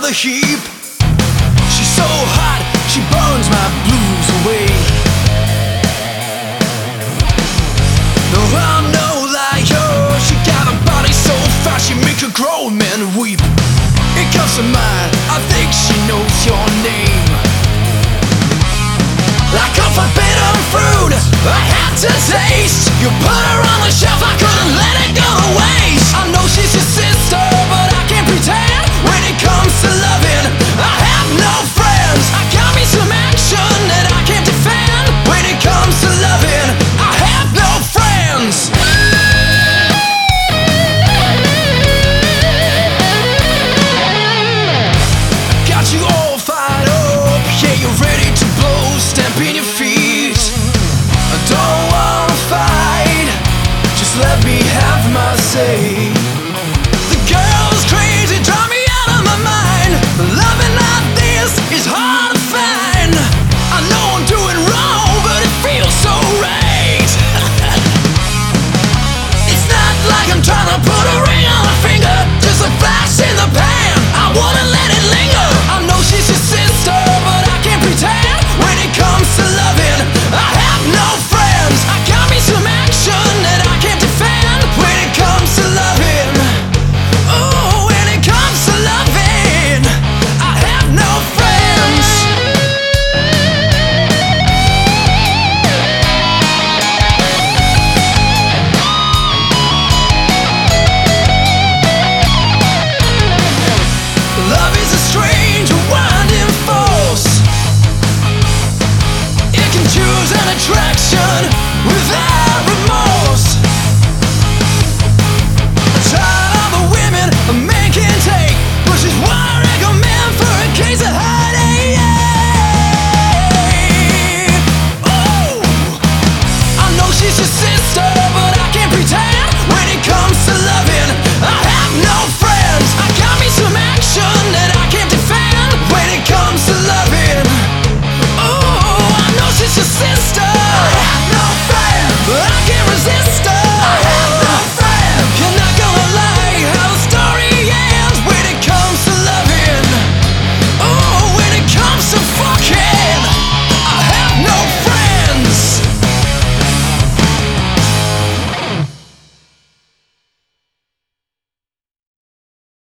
the heap. She's so hot, she burns my blues away. No, I'm no liar, she got a body so fat she make a grown man weep. It comes to mind, I think she knows your name. Like a forbidden fruit, I had to taste. You put her on the shelf, I couldn't let it go to waste. I know she's your sister, but I can't pretend. When it comes to loving, I have no friends. I got me some action that I can't defend. When it comes to loving, I have no friends. Got you all fired up, yeah, you're ready to blow, stamping your feet. I don't wanna fight, just let me have my say. The girl's crazy, drive me out of my mind. Loving like this is hard to find. I know I'm doing wrong, but it feels so right. It's not like I'm trying to put a ring on my finger, just a flash in the pan. I wanna let it linger. I know she's your sister, but I can't pretend. When it comes to loving, I have no friends. I got me some action that I can't defend. When it comes to loving, oh, when it comes to loving, I have no friends. Love is a strange winding force. It can choose an attraction without